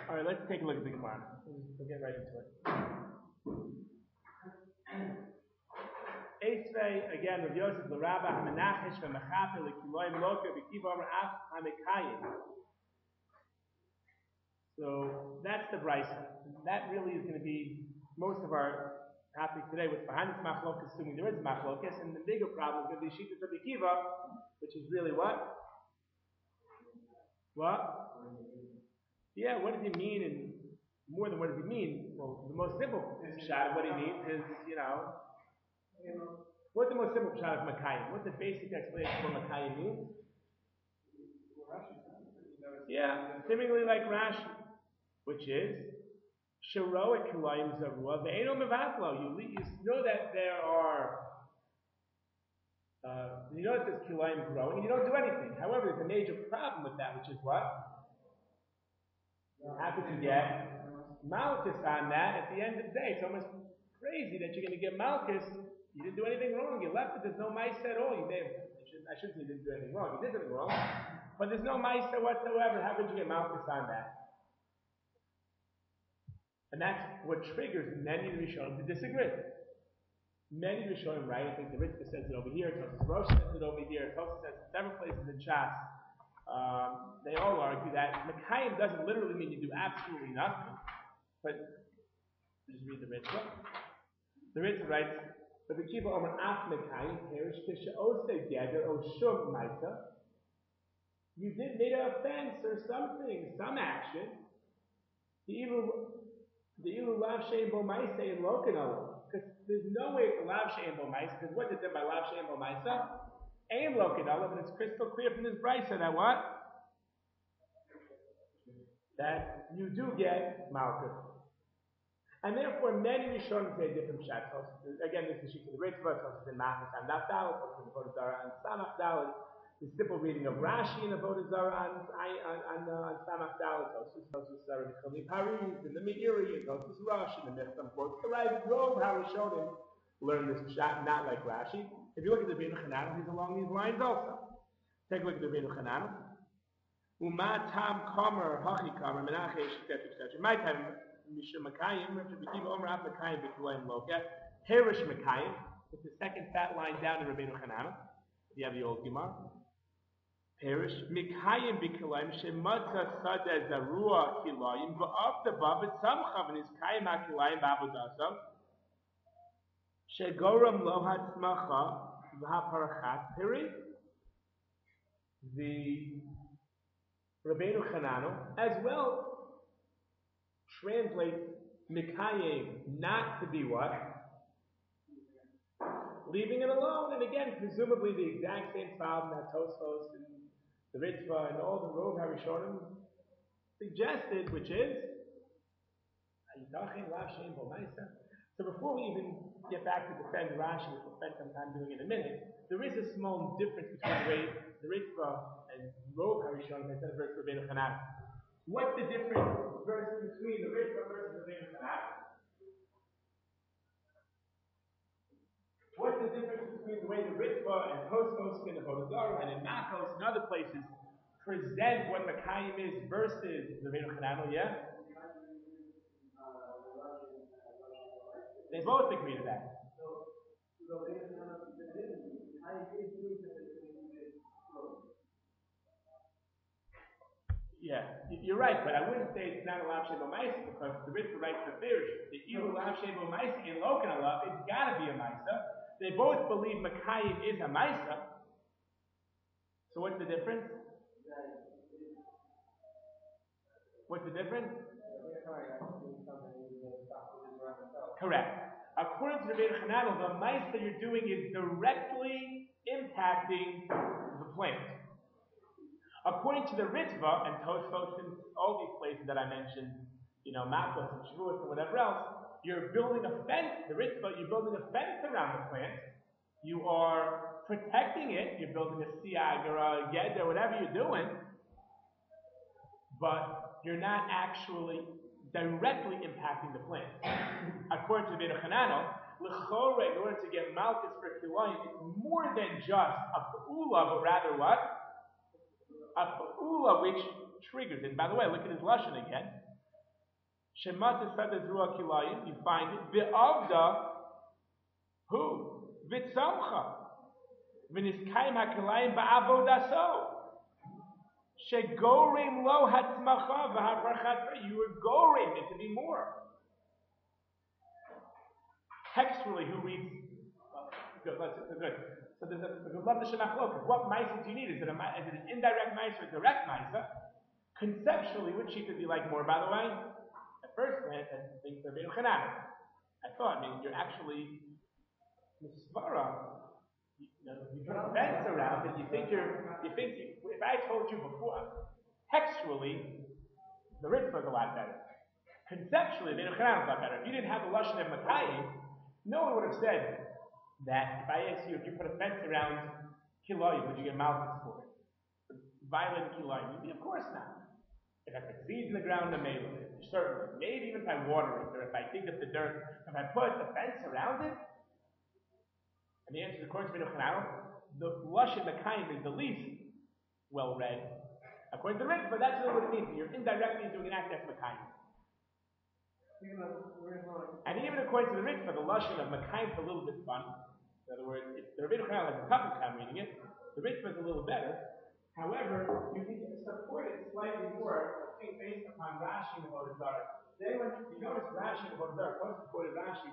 All right, let's take a look at the Gemara. We'll get right into it. Esvei, again, Rav Yosef, L'Rabba, HaMenachesh, VeMechape, L'Kiloim, Loka, V'Kiva, Ra'af, HaMekayim. So that's the brisa. That really is going to be most of our topic today. What's behind this machlokas, assuming there is a machlokas, and the bigger problem is going to be Shittas Rabbi Akiva, which is really what? What? Yeah, what does he mean? And more than what does he mean? Well, the most simple shot of what he means is, what's the most simple shot of Makayim? What's the basic explanation of what Makayim means? Yeah, seemingly like Rashi, which is Sharoa Kilayim Zarua Ve'eno Mevatlo. You know that there are you know that there's Kilayim growing and you don't do anything. However, there's a major problem with that, which is what? How could you get Malchus on that at the end of the day? It's almost crazy that you're going to get Malchus. You didn't do anything wrong. You left it. There's no mice at all. I shouldn't say you didn't do anything wrong. You did something wrong. But there's no mice whatsoever. How could you get Malchus on that? And that's what triggers many Rishonim to disagree. Many Rishonim, right? I think the Ritzvah says it over here. Tosfos Rosh says it over here. Tosfos says it several places in Shas. They all argue that Mekayim doesn't literally mean you do absolutely nothing. But just read the Ritzvah. The Ritzvah writes, "But the Kiva Omer Af Mekayim perish Tisha Ose Geder O Shum Maisa." You did made an offense or something, some action. The Ilu Lav Shein Bo Maisa in Lokanolo. Because there's no way it's a Lav Shein Bo Maisa. Because what is it by Lav Shein Bo Maisa? And Lokanolo, but it's crystal clear from this brisa that what? That you do get Malchus. And therefore, many Rishonim say different shatos. Again, this is the Ritzvah, Tosfos in Machnas and Nafdal, Tosfos in Avodah Zarah and Samach Dal. The simple reading of Rashi in Avodah Zarah and Samach Dal, Tosfos Zarah, the Paris, and the Meiri, and Tosfos Rashi, and the Mechtam quotes the right Rove, how Rishonim learn this pshat, not like Rashi. If you look at the Rebbeinu Chananel, he's along these lines also. Take a look at the Rebbeinu Chananel. Uma tam kamer, hachi kamer, menachesh, etc. My time, Mishum Makayim, Rabbi Kiva Omer Af Makayim, B'Kulayim Loka, Herish Makayim. It's the second fat line down in Rebbeinu Chananel. You have the old Gemara. Perish Mikayim B'Kulayim, Shematza Sada Zarua Kilayim, V'Af the Babet Samcha, and his Kayim HaKilayim B'Abodasa. Shegoram lo hatzmacha v'haparachat piri. The Rabbeinu Chananel as well translates Mikayim not to be what? Leaving it alone. And again, presumably the exact same problem that Tosfos and the Ritzvah and all the Rov HaRishonim suggested, which is so before we even get back to defend Rashi, which we'll spend some time doing in a minute, there is a small difference between the way the Ritzvah and Rov HaRishonim instead of versus Rabbeinu Chananel. What's the difference between the Ritzvah versus Rabbeinu Chananel? What's the difference between the way the Ritzvah and Tosfos and Avodah Zarah and in Makos and other places present what Makayim is versus the Rabbeinu Chananel? Yeah? They both agree to that. Yeah, you're right, but I wouldn't say it's not a Lav Shebo Maisa because the Ritzvah writes the Firish. The evil Lav Shebo Maisa in Lokan Allah, it's got to be a Maisa. They both believe Makayim is a Maisa. So what's the difference? What's the difference? Correct. According to Rebbeinu Chananel, the mice that you're doing is directly impacting the plant. According to the Ritzvah and Tosfos and all these places that I mentioned, Makos and Shavuos and whatever else, you're building a fence. The Ritzvah, you're building a fence around the plant. You are protecting it. You're building a siag or a ged or whatever you're doing, but you're not actually directly impacting the plant. According to Rebbeinu Chananel, l'chore, in order to get Malchus for Kilayim, it's more than just a pa'ula, but rather what? A pa'ula which triggers it. And by the way, look at his lashon again. Shemata Sada Zruach Kilayim, you find it. V'avda, who? V'tzamcha. V'niskayim HaKilayim ba'avodaso. Shegorim lo hatzmacha v'haparchat. You were gorim it to be more. Textually, who reads? Good. So there's a love the shenachlokas. What ma'isa do you need? Is it an indirect ma'isa or a direct ma'isa? Conceptually, which sheet would you like more? By the way, at first glance, I think they're being chanami. I thought, you're actually misvara. You put a fence around it. You think if I told you before, textually, the Ritva is a lot better. Conceptually, the Bein is a lot better. If you didn't have the lashon of Makayim, no one would have said that. If I asked you if you put a fence around Kilayim, would you get malchus for it? Violent Kilayim, you'd be, of course not. If I put seeds in the ground, I may certainly. Maybe even if I water it, or if I dig up the dirt, if I put a fence around it. And the answer is, according to Bein the lashon Makayim is the least well read. According to the Ritva, that's really what it means. You're indirectly doing an act that's Makayim. And even according to the Ritva, the lashon of Makayim is a little bit fun. In other words, if the Rabbeinu Chanel has a tough time reading it, the Ritva is a little better. However, you need to support it slightly more, I think, based upon Rashi and Avodah Zarah. You notice Rashi and Avodah Zarah, close to quoted Rashi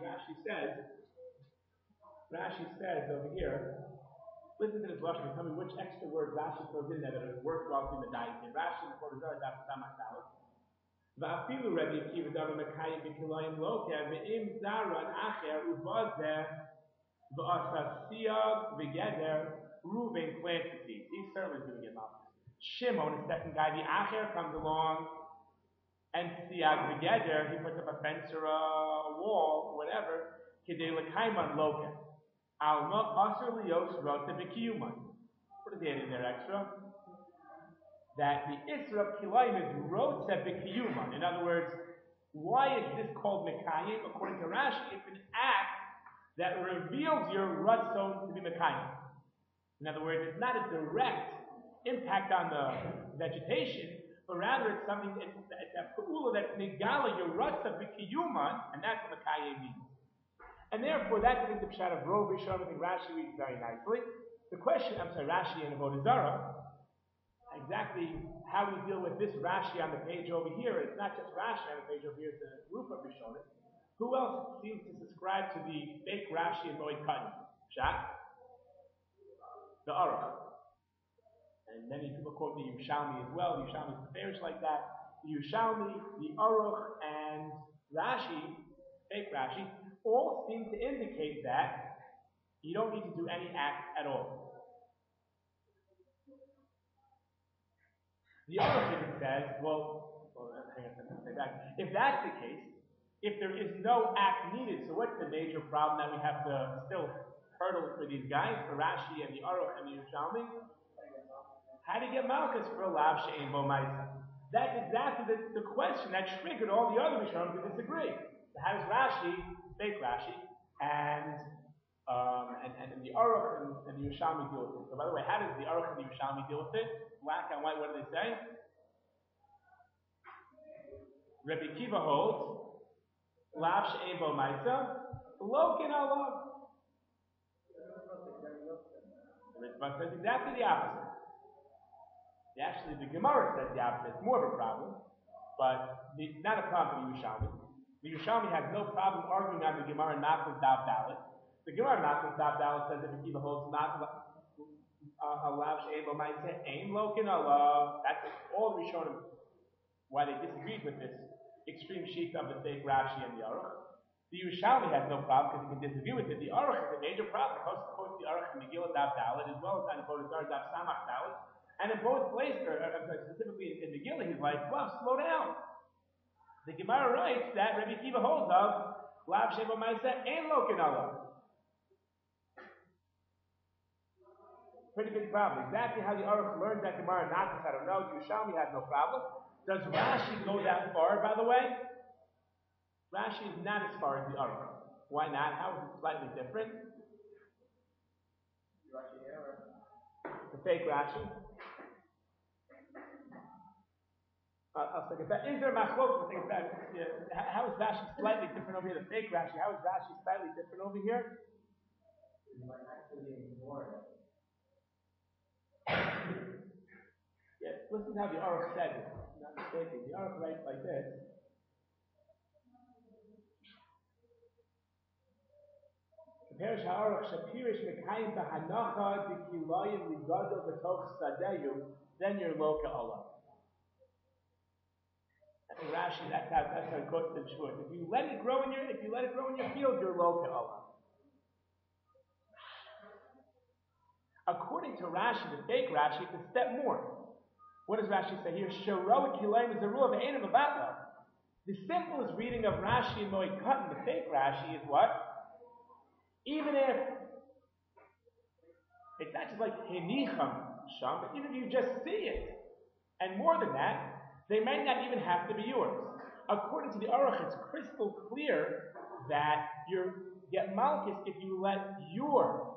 says over here, listen to this lashon and tell me which extra word Rashi throws in there that is worthwhile in the diet. In Rashi and Avodah Zarah, that's Samach Dalet. Va'afilu Rabbi Akiva davar Makayim b'kilayim lokeh ve'im zaran acher ubazeh v'asa siyag v'geder Reuven plants the seeds. He's certainly going to get malchus. Shimon, the second guy, the acher comes along, and siyag v'geder, he puts up a fence or a wall, or whatever, k'dei l'kaiman lokeh alma asur lios rota b'kiyuman. What is they adding there extra? That the Isra of Kilayim is Rotze B'Kiyuman. In other words, why is this called Mekayim? According to Rashi, it's an act that reveals your Ratzon to be Mekayim. In other words, it's not a direct impact on the vegetation, but rather it's something, it's a Pa'ula that's Megala, your Rotze B'Kiyuman, and that's what Mekayim means. And therefore, that's the pshat of Rov Rishon. I think Rashi reads very nicely. The question, Rashi and Avodah Zarah, exactly how we deal with this Rashi on the page over here. It's not just Rashi on the page over here, it's a group of Rishonim. Who else seems to subscribe to the fake Rashi and Moed Katan? Pshat? The Aruch. And many people quote the Yerushalmi as well. The Yerushalmi is fairish like that. The Yerushalmi, the Aruch, and Rashi, fake Rashi, all seem to indicate that you don't need to do any act at all. The other thing it says, hang on, say back. If that's the case, if there is no act needed, so what's the major problem that we have to still hurdle for these guys, for Rashi and the Aruch and the Yerushalmi? How to get malchus for a lav she'ein bo ma'isa? That's exactly the question that triggered all the other Rishonim to disagree. So how does Rashi, fake Rashi, and the Aruch and the Yerushalmi deal with it? So by the way, how does the Aruch and the Yerushalmi deal with it? Black and white, what do they say? Rabbi Kiva holds, Lav she'ein bo ma'isa, lokin alav. The Ritva says exactly the opposite. Actually, the Gemara says the opposite. It's more of a problem, but it's not a problem for the Yerushalmi. The Yerushalmi has no problem arguing on the Gemara not with Dav Dalet. The Gemara not with Dav Dalet says that Rabbi Kiva holds not alav she'ein bo ma'isa ein lokin alav. That's all the Rishonim why they disagreed with this extreme sheet of the fake Rashi and the Aruch. The Yerushalmi has no problem because he can disagree with it. The Aruch is a major problem. He quotes the Aruch in Megillah Dav Dalet as well as on Avodah Zarah Dav Samach Dalet. And in both places, specifically in Megillah, he's like, well, slow down. The Gemara writes that Rabbi Kiva holds of lav she'ein bo ma'isa ein lokin alav. Pretty big problem. Exactly how the Aruch learns that Gemara not I don't know. Yerushalmi has no problem. Does Rashi go that far, by the way? Rashi is not as far as the Aruch. Why not? How is it slightly different? The fake Rashi. I'll think about. Is there machlok? Think about. How is Rashi slightly different over here? The fake Rashi. How is Rashi slightly different over here? You might actually ignore it. Yeah, listen to how the Aruch says it. I'm not mistaken. The Aruch writes like this. Perish ha'aruch shapirish mekayim b'hanacha d'kilayim ligado b'toch sadeyu, then you're loka Allah. That's Rashi. That's how it quotes the short. If you let it grow in your field, you're loka Allah. According to Rashi, the fake Rashi, it's a step more. What does Rashi say here? Shoroa kilayim is a rule of Einam Abatla. The simplest reading of Rashi and Moed Katan, the fake Rashi, is what? Even if it's not just like henicham sham, but even if you just see it, and more than that, they might not even have to be yours. According to the Aruch, it's crystal clear that you get malchus if you let your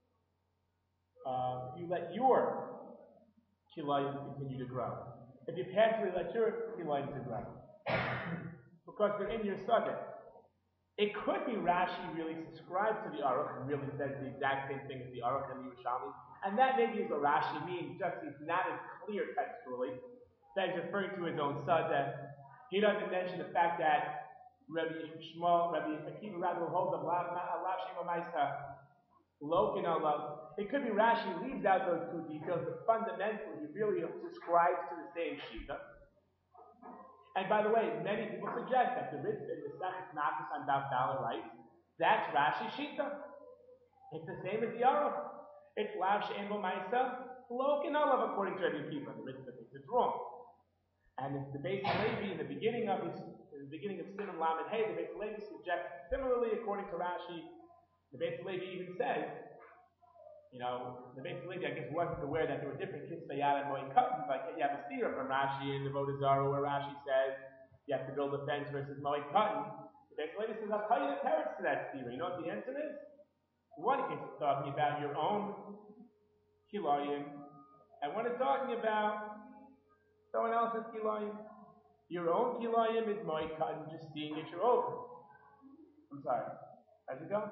kilayim continue to grow. If you passively let your kilayim to grow, because they're in your sadeh. It could be Rashi really subscribes to the Aruch and really says the exact same thing as the Aruch and the Yerushalmi, and that maybe is what Rashi means, just he's not as clear textually, that he's referring to his own sadeh. He doesn't mention the fact that Rabbi Akiva rather holds of Lav Shema Maisa, Lokin Allah. It could be Rashi leaves out those two details, but fundamentally he really subscribes to the same Shita. And by the way, many people suggest that the Ritz in the Sechet Nachas on Daf Dalet writes, that's Rashi Shita. It's the same as the Aruch. It's Lav She'en Bo Maisa, Lokin Olav, according to Rabbi Akiva. The Ritz thinks it's wrong. And it's the Beis Halevi in the beginning of Siman Lamed Hey, the Beis Halevi suggests similarly, according to Rashi. The Beis Halevi even says, the Beis Halevi, I guess, wasn't aware that there were different Kisvayat and Moed Katan. Like you have a steer from Rashi in the Avodah Zarah where Rashi says you have to build a fence versus Moed Katan. The Beis Halevi says, I'll tell you the teretz to that steer. You know what the answer is? One case is talking about your own kilayim, and one is talking about someone else's kilayim. Your own kilayim is Moed Katan, just seeing it you're over. I'm sorry. How's it go?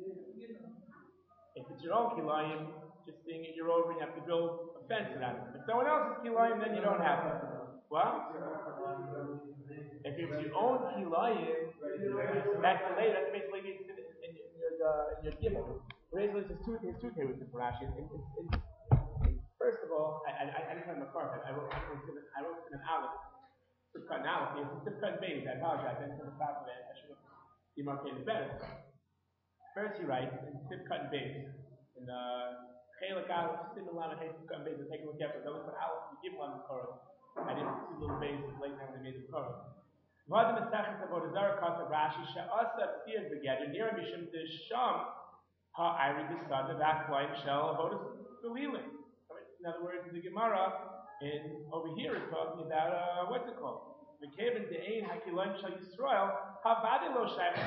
If it's your own kilayim, just seeing it you're over, you have to build a fence around it. If someone else's kilayim, then you don't have to. What? If it's your own kilayim, that's basically in your gimel. Basically, there's two tables in Rashi. First of all, I didn't have my card. I wrote an aleph. It's cut an aleph. It's a cut base. I apologize. I didn't put the top of it. I should have demarcated better. First, he writes in Sivkat and Beis, in Chelik Aleph, Siman Lamed Hey, Sivkat and Beis. Take a look after. I looked at Aleph, you give one the Korah. I didn't see little bases late now when they made the Korah. V'ad Mesachas Avodah Zarah Kasav Rashi She'asa Tziyad Begeder Nira Mishum Desham Ha'ayri B'Sada V'Aklayim Shel Avodah Galilin. In other words, the Gemara over here is talking about what's it called? V'Kevin De'ein Hakilayim Shel Yisrael. The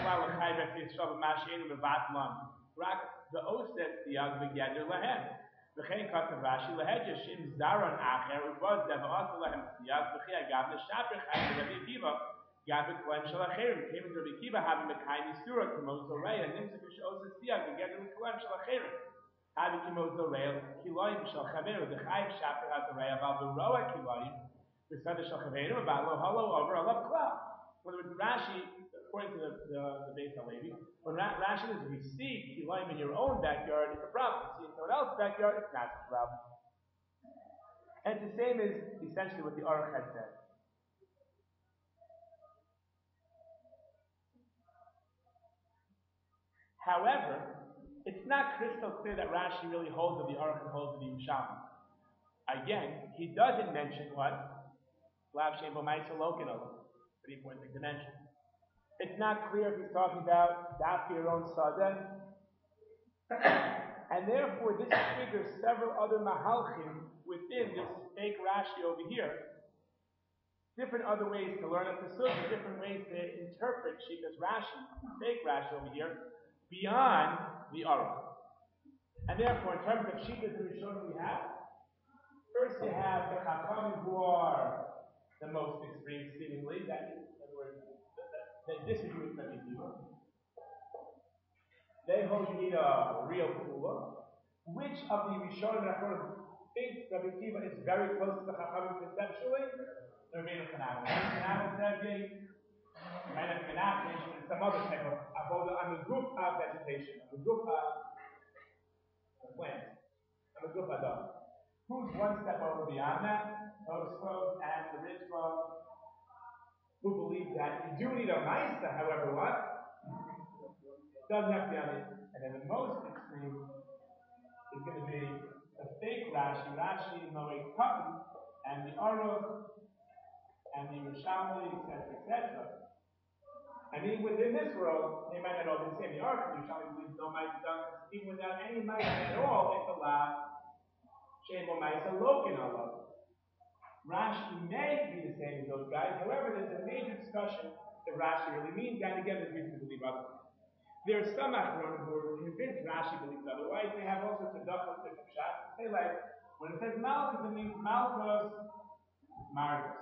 O says the Yag Begeder Lahem. The Chen Kasav Rashi Lahedja Shim Zaron Acher Ubaz Deva Asa Lahem Siyag V'Chi Agav Neshaper Chayim Rabbi Akiva Gav V'Kolem Shel Acherim Came Rabbi Akiva having Mekayim Yisura Kimo Zoreya Nimzik Osa Siyag Begeder L'Kolem Shel Acherim Having Kimo Zoreya Kilayim Shel Chaveru the Chayim Shaper HaZoreya Val V'Roa Kilayim the Sada Shel Chaveru about Lo Halo over Alav Klav. In other words, Rashi, according to the Beis Halevi, when Rashi says if you see kilayim in your own backyard, it's a problem. If you see in someone else's backyard, it's not a problem. And it's the same as essentially what the Aruch had said. However, it's not crystal clear that Rashi really holds of the Aruch and holds of the Yerushalmi. Again, he doesn't mention what? Lav She'en Bo Maisa Lokin Olav. Pretty important thing to mention. It's not clear if he's talking about dafka your own sadeh, and therefore this triggers several other mahalchim within this fake Rashi over here. Different other ways to learn a pasuk, different ways to interpret Shita's Rashi, fake Rashi over here, beyond the Aruch. And therefore, in terms of Shitas and Rishonim we have, first you have the Chachamim who are the most extreme, seemingly, that in other words, they disagree with Rabbi Akiva. They hold you need a real Kula. Which of the Rishonim and Achronim think Rabbi Akiva is very close to the Chachamim conceptually? The Rabbeinu Chananel. Chananel says, you might have been asked, and some other type of avoda on the group of vegetation, on the group of plants, on the group of dog. Who's one step over beyond that? Tosfos and the Ritva, who believe that you do need a Maisa, however, what? Doesn't have to be on it. And then the most extreme is going to be a fake Rashi, Rashi, Moed Katan, and the Aruch, and the Yerushalmi, etc., etc. I mean, within this world, they might not all be the same. The Aruch, the Yerushalmi believes no Maisa done, even without any Maisa at all, it's allowed. Shem or Maisa Lokin Allah. Rashi may be the same as those guys. However, there's a major discussion that Rashi really means, and again, there's reason to believe otherwise. There are some Achronim who are convinced Rashi believes otherwise. They have also tzedakah different shots. They like, when it says Malchus, it means Malchus Margus.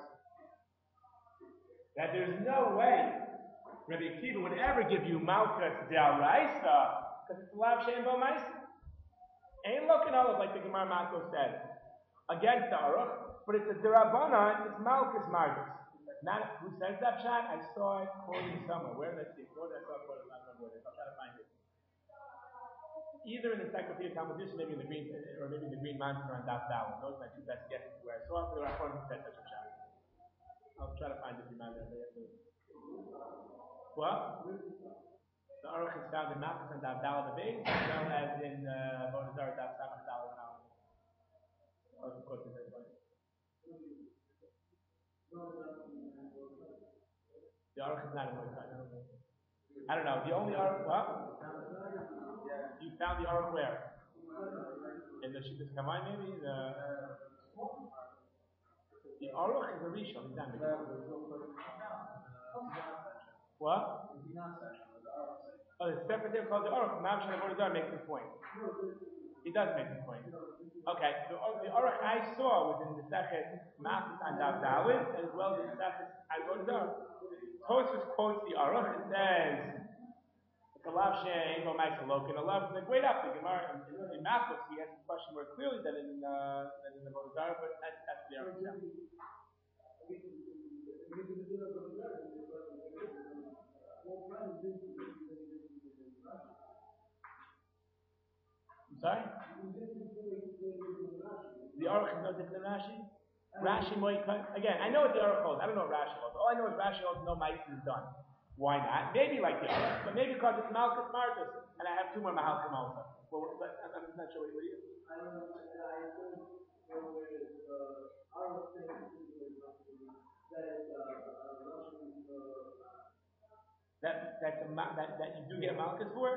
That there's no way Rabbi Akiva would ever give you Malchus D'Oraisa, because it's Lav Shem Bo Maisa. Ain't looking all like the Gemara Mako says, against the Aruch, but it's a D'Rabbanan, it's Malchus Margus. Not who says that shot? I saw it quoted somewhere. Where did I see it? Where did I saw it quoted? I don't know where it is. I'll try to find it. Either in the Encyclopedia Composition, maybe in the Green, or maybe in the Green Monster on Daf Dalin. Those are my two best guesses where I saw it. There were Achronim who said such a shot. I'll try to find it. What? The Aruch is found in Malchus and Daf Dalin the base, as well as in Bodhazar Daf Samach Dalin now. Of course, it's everybody. The Aruch is not a Moed Katan. I don't know. The only Aruch, what? You found the Aruch where? In the Shittas Kamai, maybe? The Aruch is a Rishon. He's not what? Oh, the separate there called the Aruch. Mam Shana Bodhazar makes the point. He does make the point. Okay, the Aruch I saw was in the Sechet Malchus and Daf Dalin, as well as the Sechet Al-Bodhazar. Tosfos quotes the Aruch and says, "It's a lav she'ein bo ma'aser lokin." A lav is like wait up. The Gemara in Malchus he has the question more clearly than in the Bodhazar, but that's the Aruch. I'm sorry? The Aruch is no different than Rashi? Rashi Moed Katan. Again, I know what the Aruch holds. I don't know what Rashi holds. All I know is Rashi holds no Maisa is done. Why not? Maybe like the Aruch, but maybe because it's Malchus Margus, and I have two more Mahalchim also. Well, but I'm not sure what you. I don't know. That you do get Malchus for?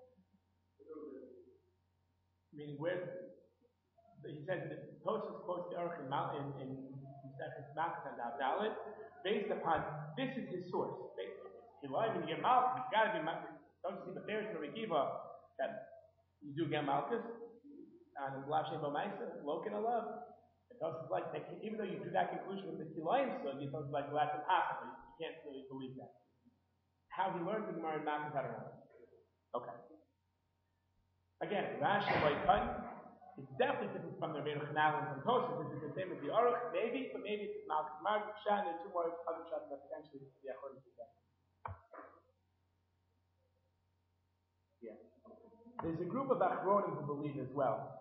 Meaning where he says that Tosfos quotes the Aruch in Malchus and Daf Dalin based upon this is his source. He lied when you get Malchus, it's got to be Malchus. Don't you see the theory of Rabbi Akiva that you do get Malchus and Lav Shem Bo Maisa, Lokin Alav. And Tosfos like that, even though you do that conclusion with the Kilayim Sug, you Tosfos like well, that's impossible. You can't really believe that. How he learned the Gemara in Malchus, I don't know. Okay. Again, Rashi Moed Katan is definitely different from the Rabbeinu Chananel and from Tosfos. This is the same as the Aruch, maybe, but maybe it's Malchus Margus Shan and two more other shots that potentially the Achronim to that. Yeah. There's a group of Achronim who believe as well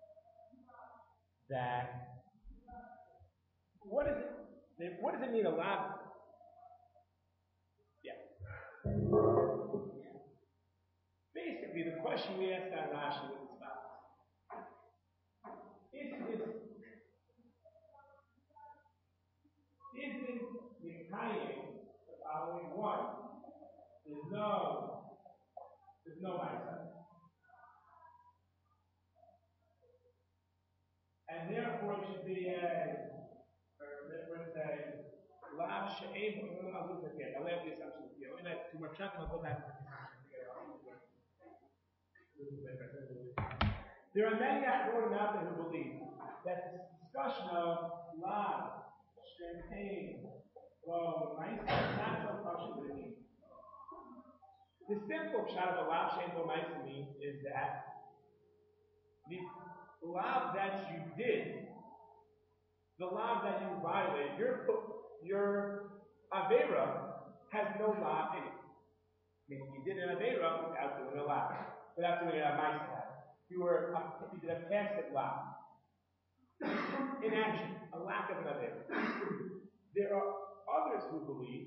that what does it mean a lot? Yeah. Basically, the question we asked on Rashi was as follows: Isn't Mikayim the following one? There's no Maisa. And therefore it should be let's say, Lav She'ein, I'll look at it. I'll have the assumption here. And I have two more chunks and I'll go back to the There are many Achronim out there who believe that this discussion of Lav champagne. Well, mice, not so partial with it. The simple shot of a lav shem bo mice means is that the lav that you did, the lav that you violated, your avera has no lav in it. Meaning you did an avera without doing a lav, without doing a mice lav. You did a passive lav. Inaction, a lack of an avera. There are others who believe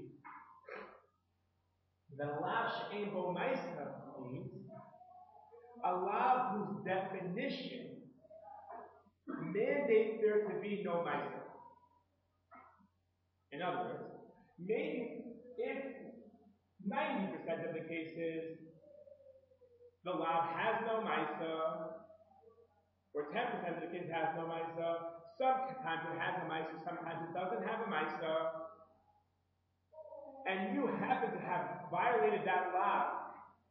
that a lav she'ein bo ma'isa means a lav whose definition mandates there to be no ma'isa. In other words, maybe if 90% of the cases the lav has no ma'isa, or 10% of the cases has no ma'isa, sometimes it has a ma'isa, sometimes it doesn't have a ma'isa, and you happen to have violated that law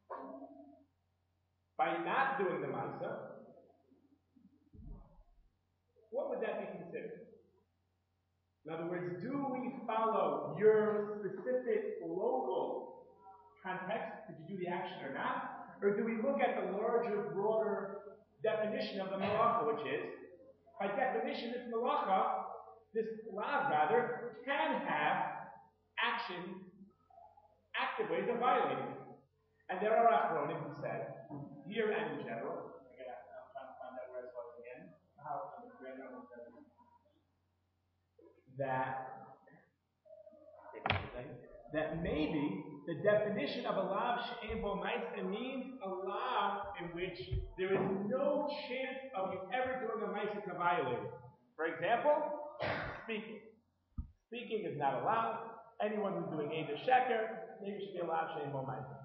by not doing the ma'isa, what would that be considered? In other words, do we follow your specific local context? Did you do the action or not? Or do we look at the larger, broader definition of the malacha, which is, by definition, this malacha, this law rather, can have actions, active ways of violating it. And there are achronim who say, here and in general, I'm trying to find out where I was again, that maybe the definition of a lav she'ein bo ma'isa means a lav in which there is no chance of you ever doing a ma'isa to violate it. For example, speaking. Speaking is not allowed. Anyone who's doing either sheker, maybe should be a lav she'ein bo ma'isa.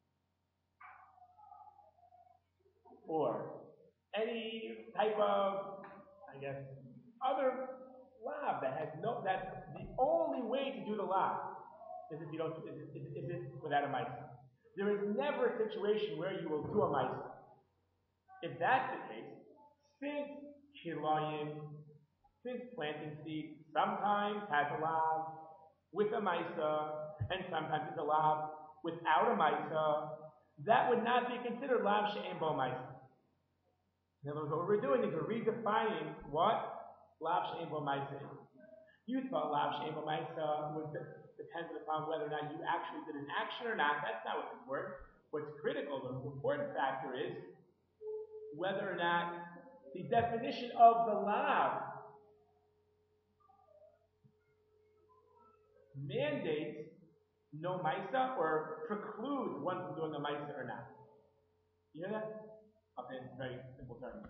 Or any type of, other lav that has no, that's the only way to do the lav is if you don't, is it without a ma'isa. There is never a situation where you will do a ma'isa. If that's the case, since kilayim, since planting seed sometimes has a lav with a ma'isa, and sometimes it's a lav without a ma'isa, that would not be considered lav she'ein bo ma'isa. In other words, what we're doing is we're redefining what lav she'ein bo ma'isa is. You thought lav she'ein bo ma'isa was dependent upon whether or not you actually did an action or not. That's not what's important. What's critical, the important factor is whether or not the definition of the lav mandates no ma'isa or precludes one from doing a ma'isa or not. You hear that? I'll say in very simple terms.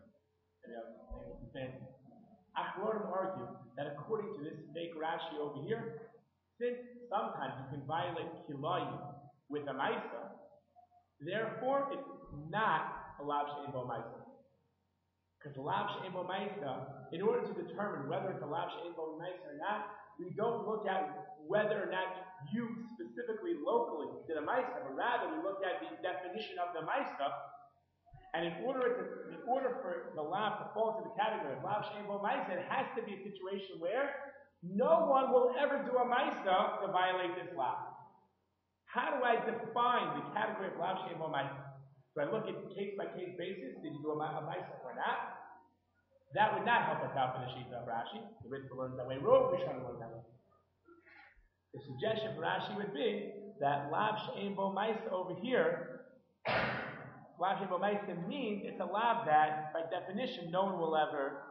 Achronim argue that according to this fake Rashi over here, since sometimes you can violate kilayim with a ma'isa, therefore it's not a lav she'ein bo ma'isa. Because the lav she'ein bo ma'isa, in order to determine whether it's a lav she'ein bo ma'isa or not, we don't look at whether or not you specifically locally did a ma'isa, but rather we look at the definition of the ma'isa. And in order for the lav to fall into the category of lav she'ein bo ma'isa, it has to be a situation where no one will ever do a ma'isa to violate this law. How do I define the category of lav she'ein bo ma'isa? Do I look at case-by-case basis? Did you do a ma'isa or not? That would not help us out for the Shita of Rashi. The Ritva learns that way. Rov Rishonim learns that way. The suggestion for Rashi would be that lav she'ein bo ma'isa over here, lav she'ein bo ma'isa means it's a lav that, by definition, no one will ever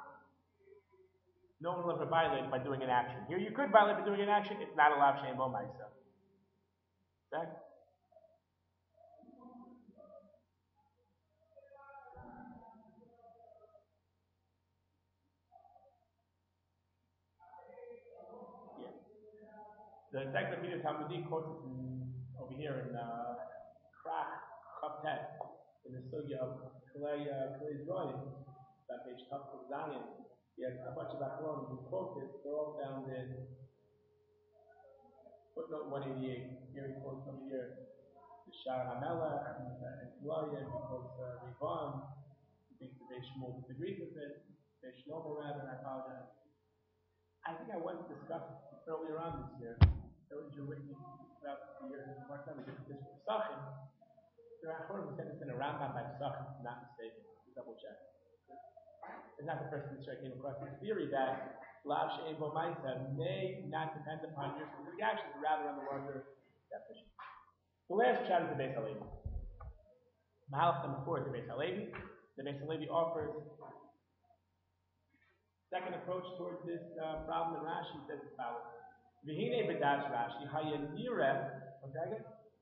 violate by doing an action. Here you could violate by doing an action. It's not a lav she'ein bo ma'isa. Okay? Yeah. The Encyclopedia Talmudic quotes it over here in Krach Chaptet in the sugya of Kalei Drawing, that page top of Zion. He has a bunch of achronim who quote it. They're all found in footnote 188. Here he quotes over here the Shar HaMelech and Kilayim. He quotes Rivan. He thinks that Beis Shmuel disagrees with it. Beis Shlomo rather, I apologize. I think I once discussed earlier on this year. There was about the year Mark time we did this for Pesachim. There are Achronim who said this in a Rambam by Pesachim, if I'm not mistaken. Double check. It's not the first time I came across this theory that Lav She'en Bo Maisa may not depend upon your specific actions, but rather on the larger definition. The last chat is the Beis Halevi. Mahalach number 4 is the Beis Halevi. The Beis Halevi offers second approach towards this problem in Rashi. Says as follows: V'hine b'dash Rashi hayanira. One second.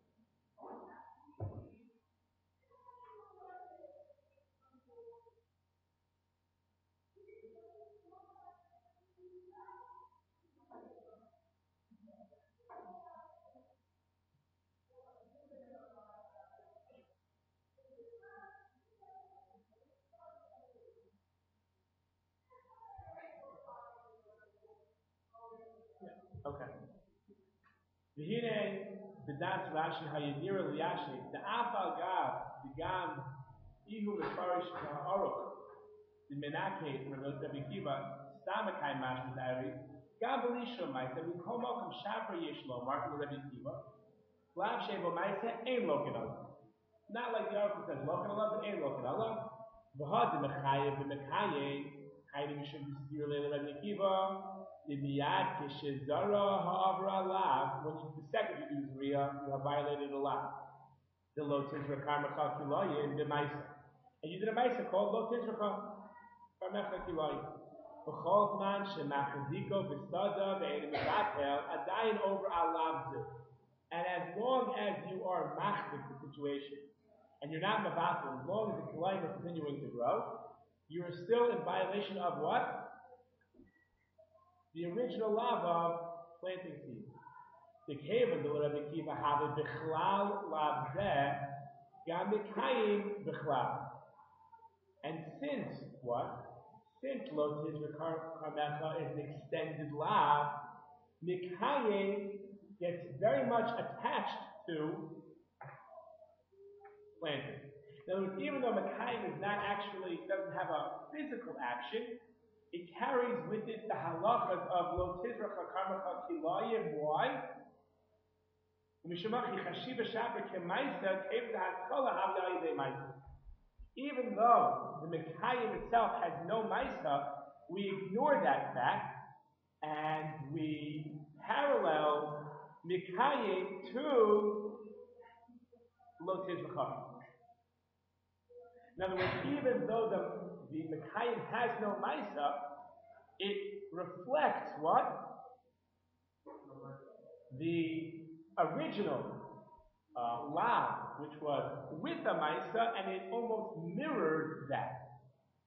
Okay. V'hine b'dash Rashi hayanira liyashi the afal gav the gam ihu mefarish ha'aruch the menake from Rabbi Kiva stamakai mash b'dari gam b'lisho ma'isa v'kol malkum shaper yishlo mark the Rabbi Kiva lav shebo ma'isa ein loken Allah. Not like the article says loken Allah, but ein loken Allah. V'had the mechaye hiding should be steer later Rabbi Kiva. The niyad kishizara ha'avra lav. When the second you do zriya, you have violated a lav. The lo tizra karmecha kiloye in the ma'isa, and you did a ma'isa called lo tizra karmecha kiloye. V'chol zman shemachaziko v'stada ve'edim mevatel adayin over alavzu. And as long as you are machzik the situation, and you're not mevatel, as long as the kiloyim are continuing to grow, you are still in violation of what? The original law of planting seeds. The kaven the Rabbi Kiva have a bichlal lav zeh gam mikayim bichlal. And since what? Since lo tizra karmecha is an extended lav, mikayim gets very much attached to planting. In other words, even though mikayim is not actually doesn't have a physical action, it carries with it the halachas of lo tizra karmecha kilayim. Why? Even though the Mekayim itself has no Maisa, we ignore that fact and we parallel Mekayim to Lo Tizvachah. In other words, even though the Mekayim has no Maisa, it reflects what? The original lav, which was with the Maisa, and it almost mirrored that.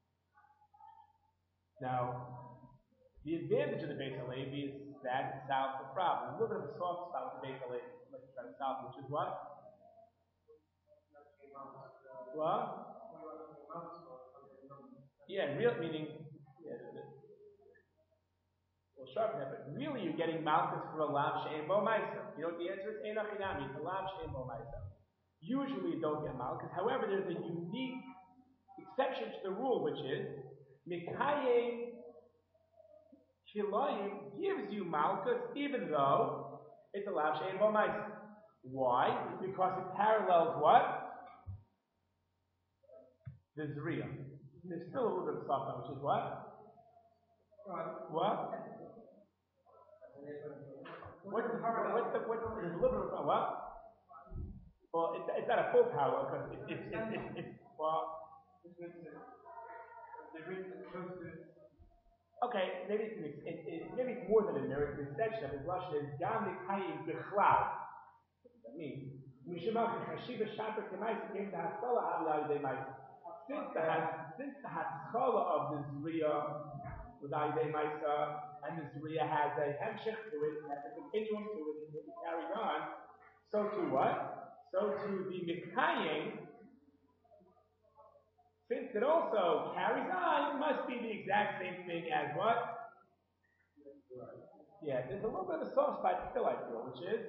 Now, the advantage of the Beis Halevi is that it solves the problem. A little bit of a soft spot with the Beis Halevi. Let's try to solve, which is what? What? Yeah, real meaning. We'll sharpen that, but really you're getting malchus for a lav she'en bo ma'isa. You know what the answer is? Ein achinami. It's a lav she'en bo ma'isa. Usually you don't get malchus. However, there's a unique exception to the rule, which is mikayim kilayim gives you malchus even though it's a lav she'en bo ma'isa. Why? Because it parallels what? The zriya. There's still a little bit of softness, which is what? What? What's the there's a little bit of what? Well, it's not a full power because it's well. Okay, maybe it's more than a mirror. The section of his Russian is gam mikayim bichlal. What does that mean? Since the haskalah of the zriya with Aydei Maisa, and the Zriya has a hemshech to it, has a continuum to it, and it carried on. So to what? So to the Mikayim, since it also carries on, it must be the exact same thing as what? Yeah, there's a little bit of a soft spot still, I feel, which is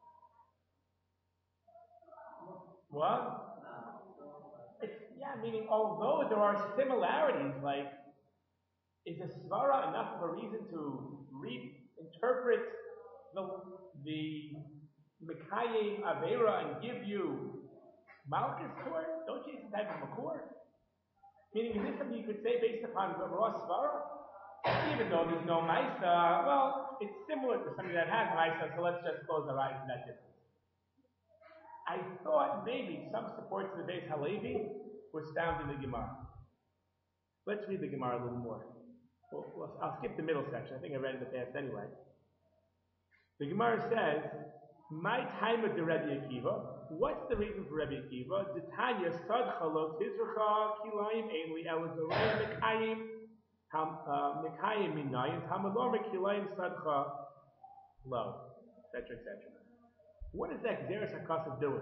what? It's, yeah, meaning although there are similarities, like Is a svara enough of a reason to interpret the Mekayim Avera and give you Malchus for it? Don't you need some type of Makor? Meaning, is this something you could say based upon the raw svara? Even though there's no Maisa, well, it's similar to something that has Maisa, so let's just close our eyes to that difference. I thought maybe some support to the Beis Halevi was found in the Gemara. Let's read the Gemara a little more. Well, I'll skip the middle section. I think I read it in the past anyway. The Gemara says, "My time of the Rebbe Akiva." What's the reason for Rebbe Akiva? The Tanya Sadcha Lo Tizracha Kilayim Einli Elazorei Mekayim Mekayim Minayim Hamalor Mekilayim Sadcha Lo, etc., etc. What is that Gzeres HaKasav doing?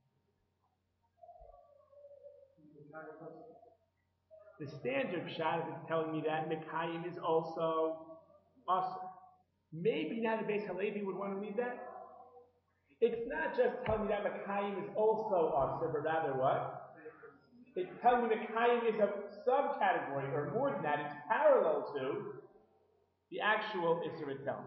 The standard pshat is telling me that Mekayim is also awesome. Maybe now the Beis Halevi would want to read that. It's not just telling me that Mekayim is also awesome, but rather what? It's telling me Mekayim is a subcategory, or more than that, it's parallel to the actual Isser itself.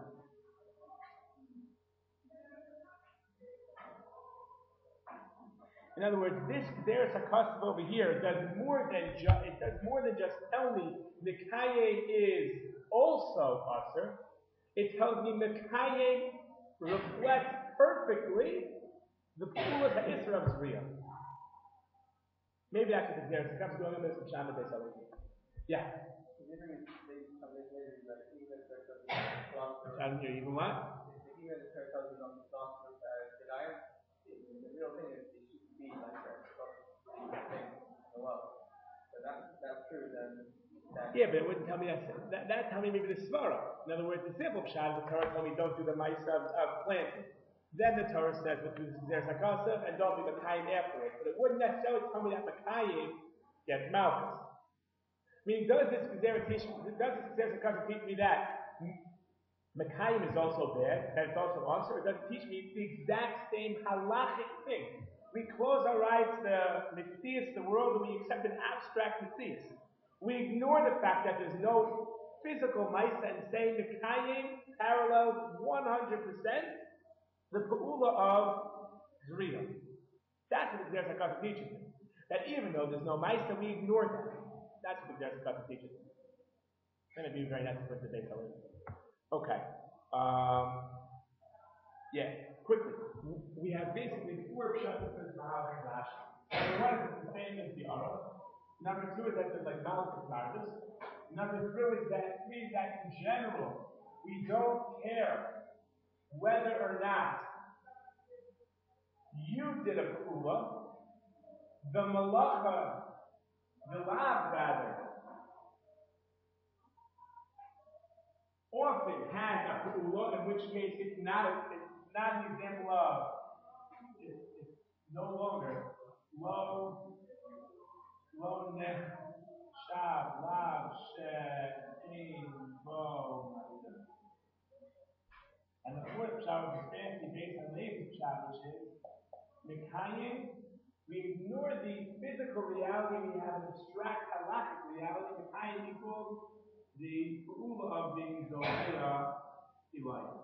In other words, this Gzeres HaKasav over here does more than just tell me Mekayim is also Aser. It tells me Mekayim reflects perfectly the Pulas HaIsra of Zriya. Maybe that's what the Gzeres HaKasav going on this with Shama Beis Halevi. Yeah. I don't hear you. Even what? That's true, then. Yeah, but it wouldn't tell me that tell me maybe the svara. In other words, the simple pshat, the Torah told me don't do the mice of planting. Then the Torah says that this is Gzeres HaKasav and don't do the Mekayim afterwards. But it wouldn't necessarily tell me that Mekayim gets Malchus. Meaning, does this Gzeres HaKasav teach me that Mekayim is also bad, that it's also Aser? It doesn't teach me the exact same halachic thing. We close our eyes to the Metzias, the world, and we accept an abstract Metzias. We ignore the fact that there's no physical Maisa and say Mekayim parallels 100% the Pa'ula of Zriya. That's what the Gzeres HaKasav teaches me. That even though there's no Maisa, we ignore that. That's what the Gzeres HaKasav teaches me. It's going to be very necessary for today's Halevi. Okay. Yeah, quickly. We have basically four pshatim for the Mahal and Rashi. Number one is the same as the Ara. Number two is that there's like Malchus Nardas. Number three is that in general, we don't care whether or not you did a Pa'ula, the Malacha, the Lav rather, often has a Pa'ula, in which case it's not an example of, it's no longer lo nech shav lav she'ein bo. And the fourth pshat is fancy based on Levi's pshat, which is Mekayim. We ignore the physical reality, we have an abstract halachic reality. Mekayim equals the Pa'ula of the Zohaya Elohim.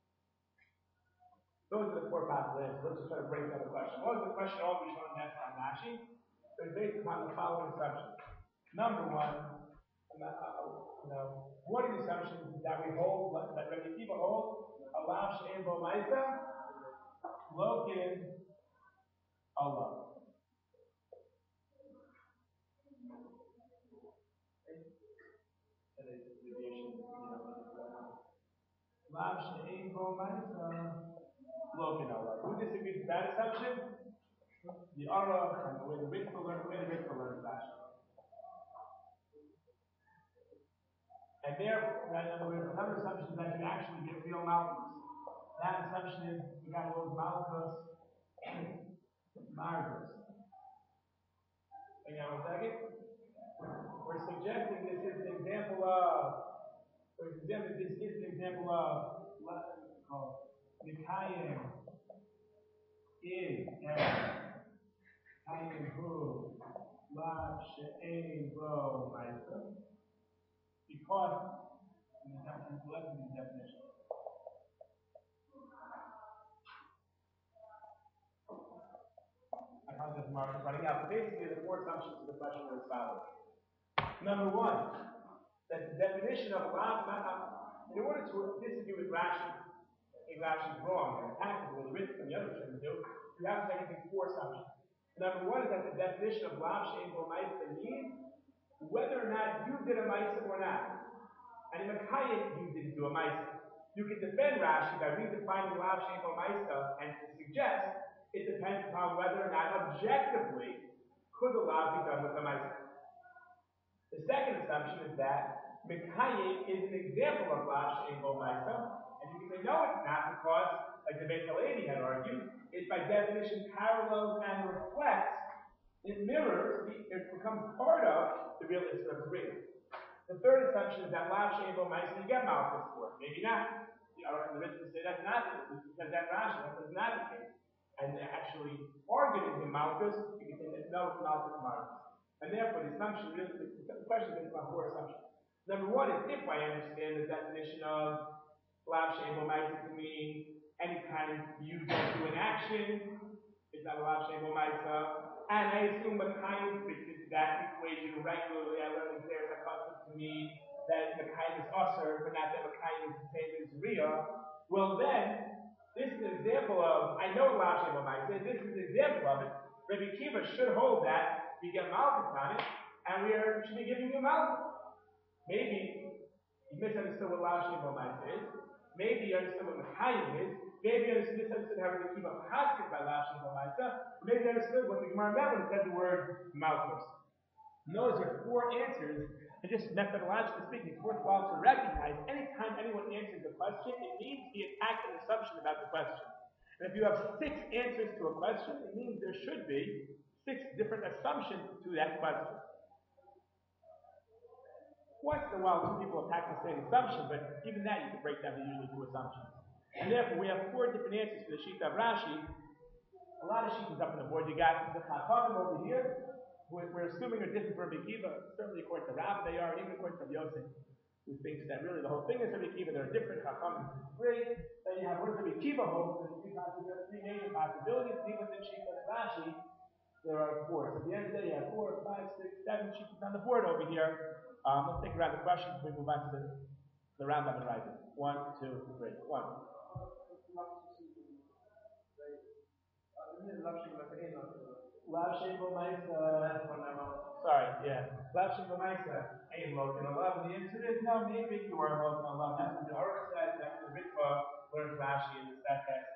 Those are the four possible answers. Let's just try to break down the question. What was the question all we shown asked on Rashi? It was based upon the following assumptions. Number one, what are the assumptions that we hold, that Rebbe Akiva holds? Alav she'en bo ma'isa, lokin Allah. Alav she'en bo ma'isa, lokin Allah. Who disagrees with that assumption? The Ara and the way the Ritva learns Rashi. And therefore, in other words, another assumption is that you actually get real Malchus. That assumption is you got those Malchus Margus. Hang on 1 second. We're suggesting this is an example of, Mekayim is Mekayim hu lav she'ein bo ma'isa. because let's do the definition. I apologize, Mark, is running out. So basically, the four assumptions of the question are as follows. Number one, that the definition of lav, in order to disagree with Rashi, if Rashi is wrong and attack the risk and the other things do, you have to make it four assumptions. Number one is that the definition of lav shein bo ma'isa means whether or not you did a ma'isa or not. And in Makayim, you didn't do a ma'isa. You can defend Rashi by redefining lav shein bo ma'isa and to suggest it depends upon whether or not objectively could the lav be done with a ma'isa. The second assumption is that Mekayim is an example of lav shein bo ma'isa, and you can say no, it's not, because, like the Beis Halevi had argued, it by definition parallels and reflects, it mirrors, it becomes part of the real Isra of Bria. The third assumption is that lav shein bo ma'isa you get malchus for. Maybe not. The Aruch and the Ritz say that's not it, because that Rashi, that's not the case. And they're actually arguing the malchus, you can say that no, it's malchus marchus. And therefore, the assumption really, the question is about four assumptions. Number one is if I understand the definition of lav shein bo ma'isa to mean any time you don't do an action, it's not a lav shein bo ma'isa. And I assume Makayim fits into that equation regularly. I learned there's a concept to mean that Makayim is usher, but not that Makayim is the same as Riyah. Well then, this is an example of, I know lav shein bo ma'isa, this is an example of it. Rabbi Kiva should hold that we get malchus on it, and should be giving you malchus. Maybe you misunderstood what lav shein bo ma'isa is. Maybe you understood what Makayim is. Maybe you misunderstood how Rabbi Kiva passes by lav shein bo ma'isa. Maybe you understood what the Gemara meant when it said the word malchus. Those are four answers, and just methodologically speaking, it's worthwhile to recognize anytime anyone answers a question, it means he attacked an assumption about the question. And if you have 6 answers to a question, it means there should be 6 different assumptions to that question. Once in a while, 2 people attack the same assumption, but even that you can break down to usually 2 assumptions. And therefore, we have 4 different answers for the Shita of Rashi. A lot of Shitas up on the board. You got the Chachamim over here. We're assuming are different from Rabbi Kiva. Certainly according to Rav, they are, even according to Yosef, who thinks that really the whole thing is Rabbi Kiva. There are different Chachamim. Great. Then you have what Rabbi Kiva holds. There's 3 major possibilities. Even in Shita of Rashi, there are 4. So at the end of the day, you have 4, 5, 6, 7 Shitas on the board over here. Let's think around the questions. We move on to the round of the rising. 1, 2, 3. 1. Lav shein bo ma'isa. Sorry, yeah. Lav shein bo ma'isa. Ain't low. And the answer is no. Maybe you are low. No, that's what the Aruch says. That's what the Ritva learns Rashi in the Sechet.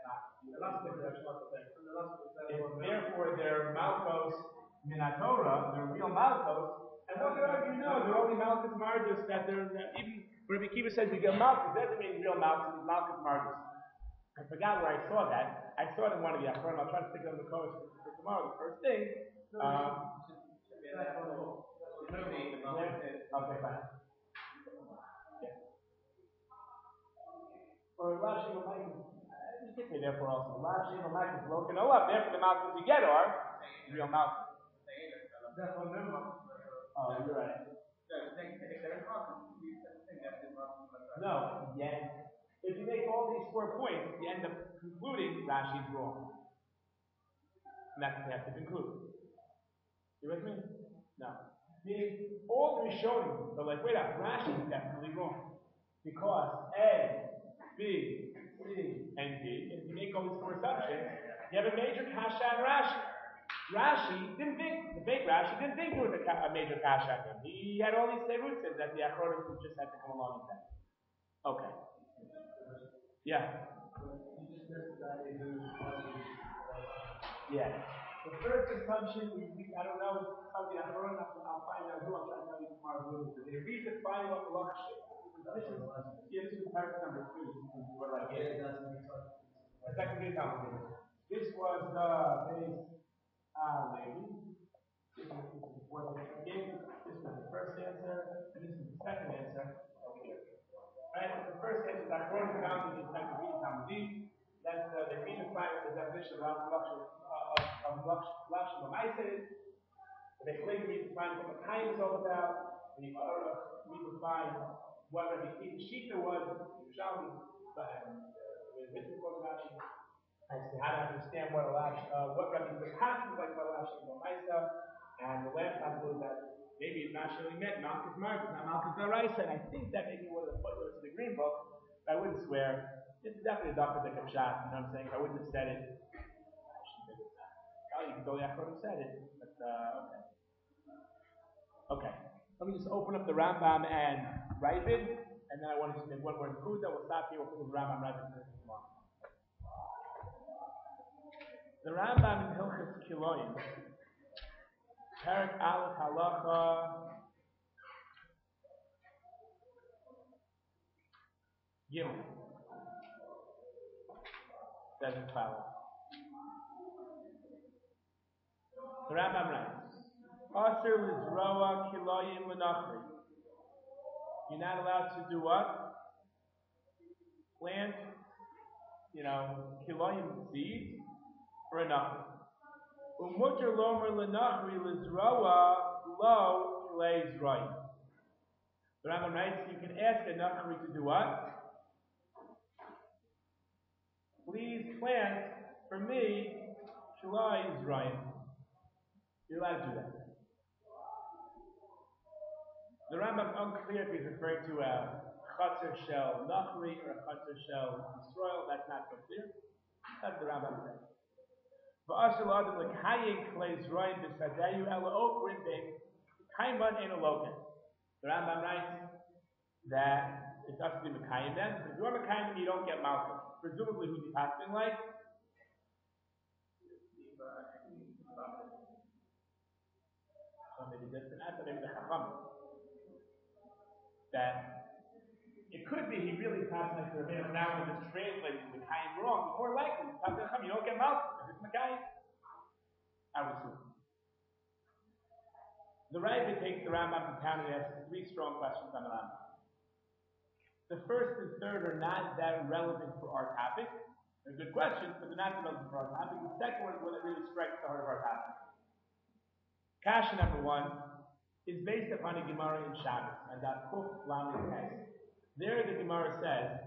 Therefore, they're malchus minatora. They're real malchus. And one could argue, no, they're only malchus margus. That they're even. Rabbi Kiva says you get malchus. Doesn't mean real malchus. It's malchus margus. I forgot where I saw that. I saw it in one of the Achronim. I'll try to stick it on the course for tomorrow. The first thing. Okay, fine. Yeah. Or lav shein bo ma'isa. You get me there for also. Lav shein bo ma'isa is low. And all up there for the malchus you get are real malchus. Oh, you're right. No, yet. If you make all these 4 points, you end up concluding Rashi is wrong. And that's what you have to conclude. You with me? No. Meaning, all the Rishonim are like, wait up, Rashi is definitely wrong. Because A, B, C, and D, and if you make all these 4 assumptions, you have a major kasha on Rashi. Rashi didn't think, the fake Rashi didn't think there was a major kasha on him. He had all these terutzes that the Achronim just had to come along and say. Okay. Yeah. Yeah. The first assumption, I don't know, it's something I don't know, I'll find out who. I'll try to tell you tomorrow. They redefine what luck is. This is part number 2. What I get. The second base complicated. This was the base lady. This was the fourth answer. This was the first answer, and this is the second answer. Right, so the first answer is that Achronim found in the type of Talmudim. That's they redefine the definition of lav shein bo ma'isa. They clearly redefine what Makayim is all about. we would find what Rabbi Shita was, Yerushalmi, with Rashi, as to how to understand what Rabbi Zakashi was like about Rashi and Maisa, and the last time was that maybe it's not really meant Malchus Mark, not Malchus Daraisa, and I think that maybe was a footnote to the Green Book. I wouldn't swear. It's definitely a doctor that comes shot, you know what I'm saying? I wouldn't have said it. Oh, you can go after who said it, but okay. Okay. Let me just open up the Rambam and write it, and then I want to just make one more Nekuda. We'll stop here. We'll put the Rambam right into tomorrow. The Rambam in Hilchos Kiloyim, Parak Aleph Halacha Gimel, says as follows. The Rambam writes, Asher Lizroa Kiloyim L'Nachri. You're not allowed to do what? Plant, Kiloyim seeds for a Nachri. Umutter Lomer L'Nachri Lizroa Lo Kilei Zroyim. The Rambam writes, you can ask a Nachri to do what? Please plant for me Kilei Zroyim. You're allowed to do that. The Rambam is unclear if he's referring to a Chatzar Shel Nachri or a Chatzar Shel Yisrael. That's not so clear. That's the Rambam says. V'ashel adam l'kayim klei zroyim b'sadeyu ela okrin bein kaiman ein aloken. The Rambam writes that it doesn't be Mekayim then. If you're Mekayim, you don't get Malchus. Presumably, who's he passing like? Maybe this and that, maybe the Chacham. That it could be he really passed like the Rebbeinu now when this translates Mekayim wrong. More likely, you don't get Malchus if it's Mekayim. I would assume. The Ravid takes the Rambam to town and asks three strong questions on the Rambam. The first and third are not that relevant for our topic. They're good questions, but they're not relevant for our topic. The second one is one that really strikes the heart of our topic. Kasha number one is based upon a Gemara in Shabbos, and that Kuf Lamed Tes. There the Gemara says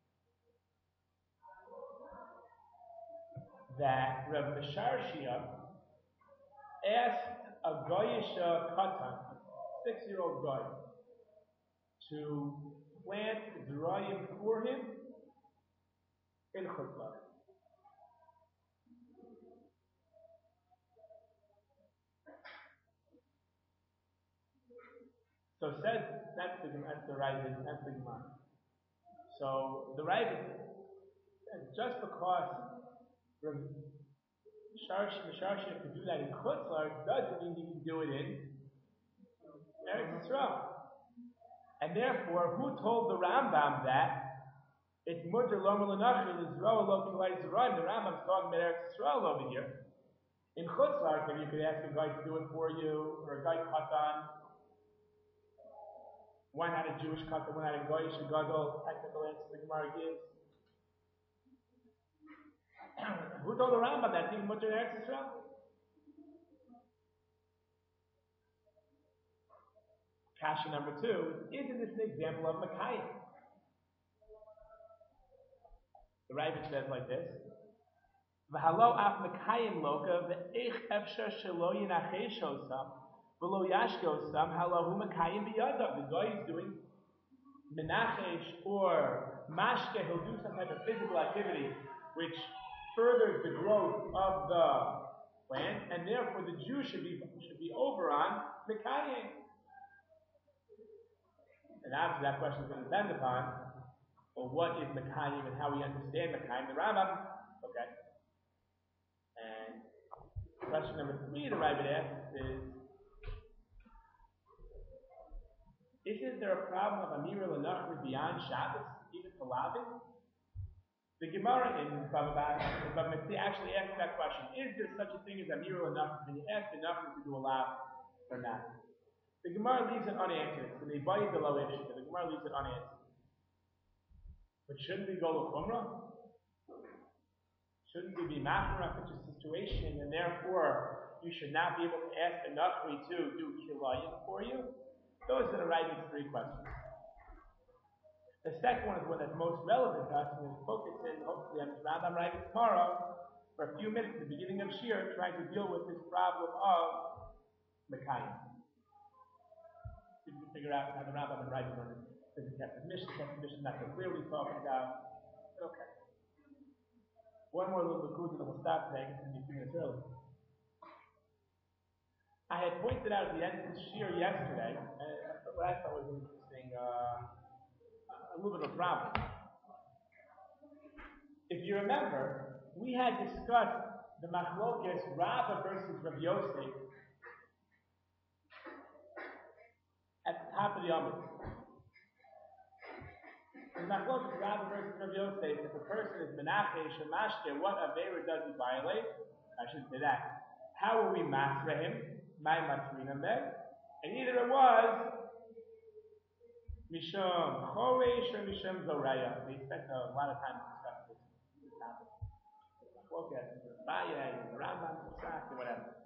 that Rav Mesharshia asked a Goyisha Katan, a 6-year-old Goy, to plant Zroyim for him in Chutz Laretz. So says that's the Ravid, that's the Gemara. So the Ravid says just because Mesharshia could do that in Chutz Laretz doesn't mean he can do it in Eretz Yisrael. And therefore, who told the Rambam that it's Mutter Lomer L'Nachri L'Zroa Lo Kilei Zroyim? The Rambam's talking about Eretz Yisrael over here. In Chutz Laretz, maybe you could ask a guy to do it for you, or a guy Katan. One had a Jewish Katan, one had a Goyish and Gadol. Technical answer the Gemara gives. Who told the Rambam that it's Mutter Eretz Yisrael? Kasha number two, isn't this an example of Mekayim? The Ravid says like this: V'halo af Mekayim loka ve'ich efshar shelo yinachesh osam v'lo yashke osam halo hu Mekayim biyadav. The guy is doing menachesh or mashke. He'll do some type of physical activity which furthers the growth of the plant, and therefore the Jew should be over on Mekayim. And obviously that question is going to depend upon, well, what is Mekayim and how we understand Mekayim. The Rambam, okay. And question number three the Ravid asks is, isn't there a problem of Amira L'Nachri beyond Shabbos, even to Lavin? The Gemara in Bava actually asks that question. Is there such a thing as Amira L'Nachri? Can you ask the Nachri to do a Lav or not? The Gemara leaves it unanswered. So the Gemara leaves it unanswered. But shouldn't we go to Chumrah? Shouldn't we be machmir in such a situation, and therefore you should not be able to ask a Nachri to do Kilayim for you? Those are the writing's three questions. The second one is one that's most relevant to us, and we'll focus in, hopefully, on this Rambam writing tomorrow, for a few minutes at the beginning of Shir, trying to deal with this problem of Mekayim. See if we can figure out how the Rambam and writing on it. Does it have the mission? Not so clearly talking about. Okay. One more little clue, and then we'll stop today. It's going to be 2 minutes early. I had pointed out at the end of the Shir yesterday, what I thought was interesting, a little bit of a problem. If you remember, we had discussed the Machlokes Rabbah versus Rav Yosef at the top of the Amud. The Machlokes Rabbah versus Rav Yosef, if a person is Menacheh Shemashke, what Avera does he violate? I shouldn't say that. How will we masra him? My masrinam there. And either it was Mishum Choresh or Mishum Zoraya. We spent a lot of time discussing this topic. Okay, the Rambam, the whatever.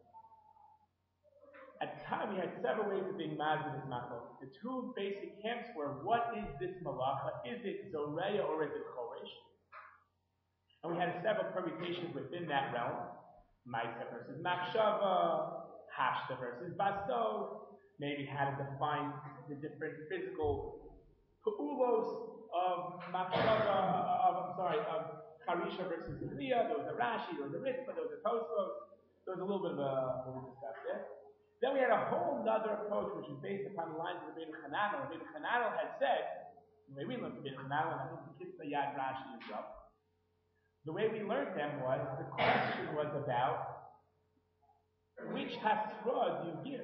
At the time, we had several ways of being mad with this machlokas. The two basic camps were: what is this malacha? Is it Zoraya or is it Choresh? And we had several permutations within that realm: Maisa versus Machshava, Hashta versus Baso. Maybe how to define the different physical pu'ulos of Machshava, of Harisha versus Zriya. There was a Rashi, there was a Ritva, there was a Tosfos. There was a little bit of what we discussed there. Then we had a whole other approach, which was based upon the lines of Rabbeinu Chananel. Rabbeinu Chananel had said, the way we learned Rabbeinu Chananel, and I think the kids say Yad Rashi as well. The way we learned them was, the question was about which hasra do you give?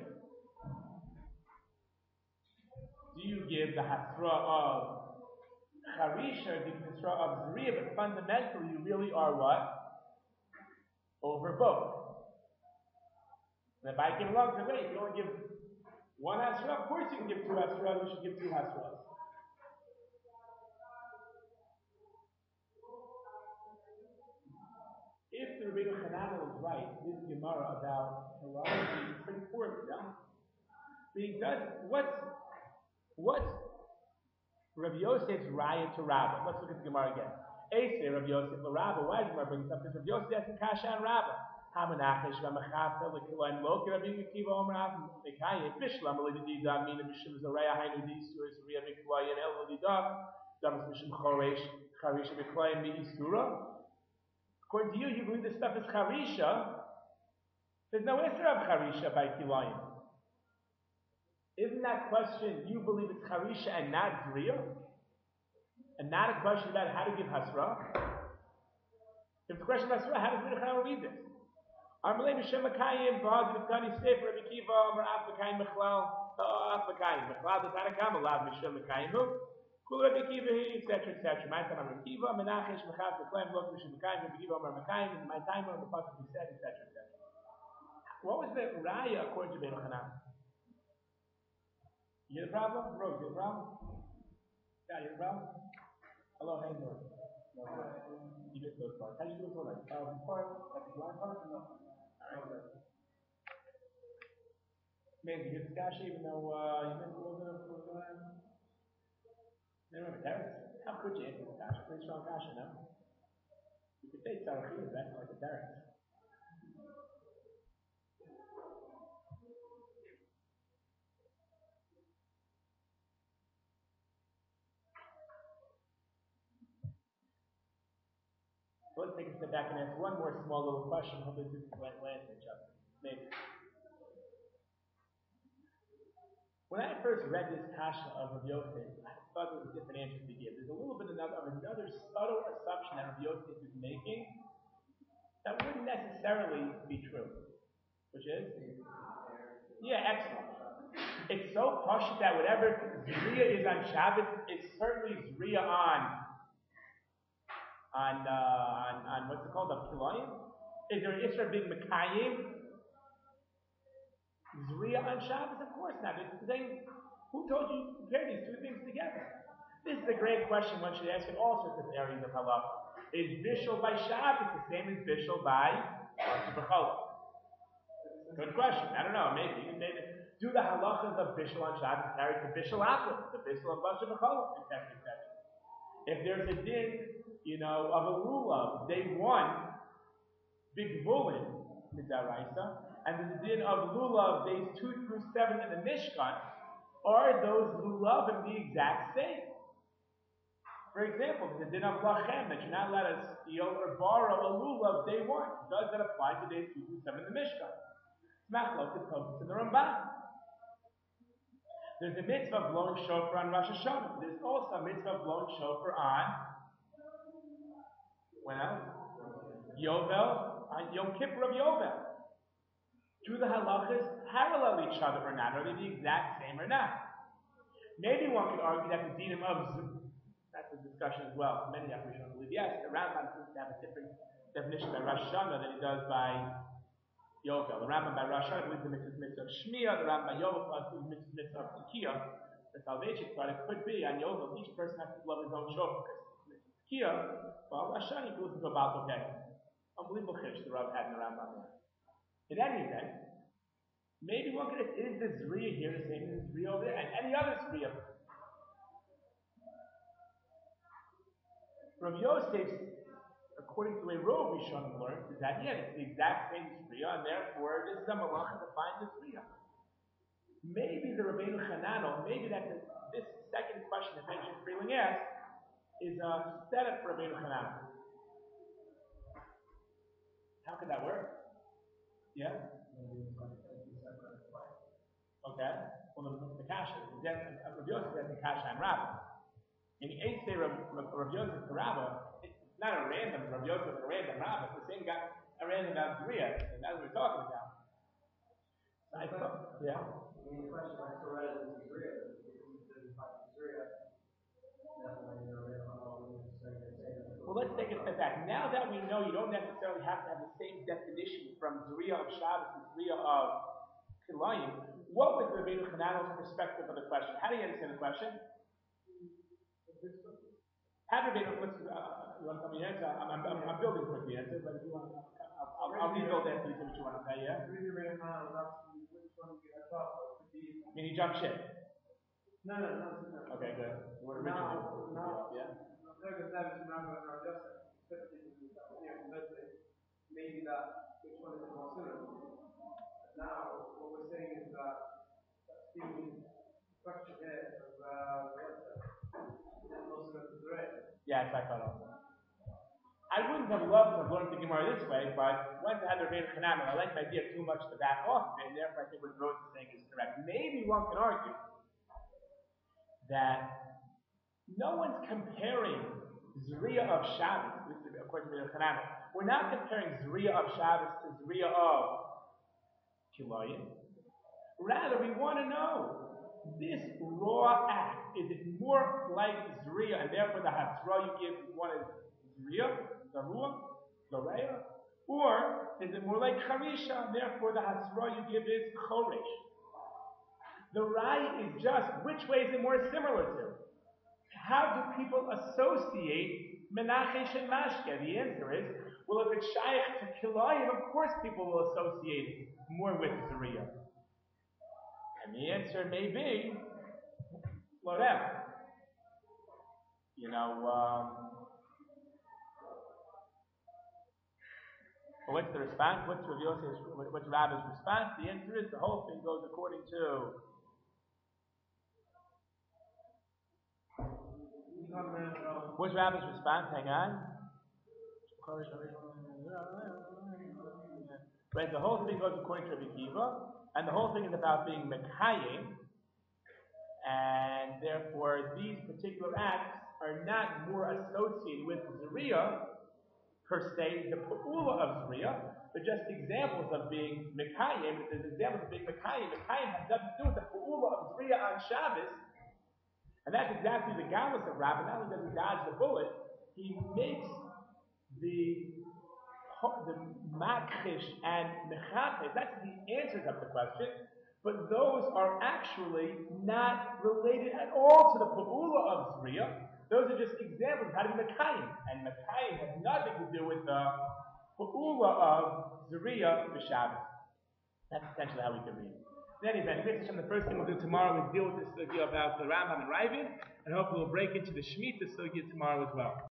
Do you give the hasra of Charisha, or do you give the hasra of Zriya? But fundamentally, you really are what? Over both. And if I came along and said, wait, if you only give one hasra, of course you can give two hasras, you should give two hasras. If the Rabbeinu Chananel is right, this Gemara about Halal is pretty poorly, no? But he does, what's Rav Yosef's raya to Rabbah? Let's look at the Gemara again. Eisei Rav Yosef Rabbah. Why is Gemara bringing this up? Because Rav Yosef has a kasha on Rabbah. Hamanachesh v'machafel l'kilan loki Rabbi Akiva Omer Av Mekayim Bishlam l'didam mina mishum zaraya hainu d'isur zriya miklayim el l'didam damas mishum choresh charisha miklayim mi'isura. According to you, you believe this stuff is charisha. There's no isra of charisha by kilayim. Isn't that question, you believe it's charisha and not zriya? And not a question about how to give hasra? If the question about hasra, how does Rabbeinu Chananel read this? Amalei Mishem Makayim, Ba'ad V'Kani Sefer Rabbi Akiva, Amar Af Makayim Mechlal, Af Makayim Mechlal, the Tanakam, Alav Mishem Makayim Hu, Kul Rabbi Akiva, etc., etc. My time, Rabbi Akiva, Menachesh Mechav Mechlal, Lok Mishem Makayim, Rabbi Akiva, Amar Makayim, and my time on the pasuk we said, etc., etc. What was the raya according to Rabbeinu Chananel? You get a problem? Rose, you get a problem? Yeah, you get a problem? Hello, hey, Rose. No, you get those parts. How do you do it for like 1,000 parts? Like the blind parts? No. Man, you get the cash even though you missed a little bit of They don't have a terrace. How could you answer the cash? Pretty strong cash, no? You could say Tzarachim is acting like a terrace. So let's take a step back and ask one more small little question. Hopefully this is going to answer each other. Maybe. When I first read this kasha of Rav Yosef, I thought there was a different answer to give. There's a little bit of another subtle assumption that Rav Yosef is making that wouldn't necessarily be true. Which is? Yeah, excellent. It's so pashut that whatever Zriya is on Shabbos, it's certainly Zriya on what's it called, the Kilayim? Is there an Isra being Mekayim? Zriya on Shabbos? Of course not. It's the same. Who told you to compare these two things together? This is a great question one should ask in all sorts of areas of halacha. Is Bishul by Shabbos the same as Bishul by B'cholol? Good question. I don't know. Maybe you can say that. Do the halachas of bishul on Shabbos carry to bishul apple, the bishul of basha v'cholah, etc., etc. If there's a din, of a lulav, day one, big bullet, midaraisa, and there's a din of lulav, days 2 through 7 in the Mishkan, are those lulavim the exact same? For example, the din of lachem, that you're not allowed to steal or borrow a lulav day one. Does that apply to days 2 through 7 in the Mishkan? Machlok is posted to the Ramban. There's a mitzvah of blowing shofar on Rosh Hashanah. There's also a mitzvah of blowing shofar on, when else? Yovel, on Yom Kippur of Yovel. Do the halachas parallel each other or not? Are they the exact same or not? Maybe one could argue that the dinim of that's a discussion as well. Many Afrishanim believe yes. The Rambam seems to have a different definition by Rosh Hashanah than he does by Yovel. The Rambam by Rosh Hashanah believes the mitzvah of Shmiya. The Rambam by Yovel believes the mitzvah of Tekiah. The salvation part, it could be on Yovel. Each person has to blow his own shofar. Tekiah, well, Rosh Hashanah, you can listen to about okay. Unbelievable chish the Rav had in the Rambam. In any event, maybe one could ask, is the Zriya here the same as the Zriya over there? And any other Zriya? Rav Yosef, according to a Rov Rishonim learned, is that, it's the exact same Zriya, and therefore this is a malacha to find the Zriya. Maybe the Rabbeinu Chananel, maybe that this second question that Ben Freeling asked is a setup for Rabbeinu Chananel. How could that work? Yeah? Okay. Well, the kasha, Rav Yosef has the kasha and Rabbah. In the 8th day Rav Yosef to Rabbah, it's not a random Rav Yosef and a random Rabbah. It's the same guy, a random Zriya, and that's what we're talking about. Yeah? The question, I still read it as Zriya, well, let's take a step back. Now that we know you don't necessarily have to have the same definition from Zriya of Shabbos and Zriya of Kilayim, what was Rabbeinu Chananel's perspective of the question? How do you understand the question? Have Rabbeinu, you want to tell me the answer? I'm building quickly answer, but if you want, I'll rebuild after you say what you want to say, yeah? Which one you have thought would be? I mean, he jumped ship. No. Okay, good. We're originally. Yeah. Maybe that which one is more similar. Now, what we're saying is that the question here of also the red. Yeah, it's like that also. I wouldn't have loved to have learned the Gemara this way, but once I had the Rabbeinu Chananel, I like the idea too much to back off of it, and therefore I think what Rose is saying is correct. Maybe one can argue that no one's comparing Zriya of Shabbos, this is according to the Chananel. We're not comparing Zriya of Shabbos to Zriya of Kilayim. Rather, we want to know, this raw act, is it more like Zriya, and therefore the Hasra you give one is Zriya, Zarua, Zoreya, or is it more like Charisha, and therefore the Hasra you give is Choresh? The Rai is just, which way is it more similar to? How do people associate Menachesh and Mashke? The answer is, well, if it's Shaykh to Kilayim, of course people will associate it more with Zriya. And the answer may be, slow down. What's the response? What's Rabbi's response? The answer is the whole thing goes according to what's Rabbi's response? Hang on. Right, the whole thing goes according to Rabbi Kiva, and the whole thing is about being Mekayim, and therefore these particular acts are not more associated with Zriya per se, the Pa'ula of Zriya, but just examples of being Mekayim. There's examples of being Mekayim. Mekayim has nothing to do with the Pa'ula of Zriya on Shabbos, and that's exactly the galus of Rabbah. Not only does he dodge the bullet, he makes the Makhish and Mechates, that's the answers of the question, but those are actually not related at all to the Pa'ula of Zriya. Those are just examples of how to be Mekayim. And Mekayim has nothing to do with the Pa'ula of Zriya B'Shabbos. That's essentially how we can read it. In any event, the first thing we'll do tomorrow is deal with this sugya about the Rambam and Ravid, and hopefully we'll break into the Shemitah sugya tomorrow as well.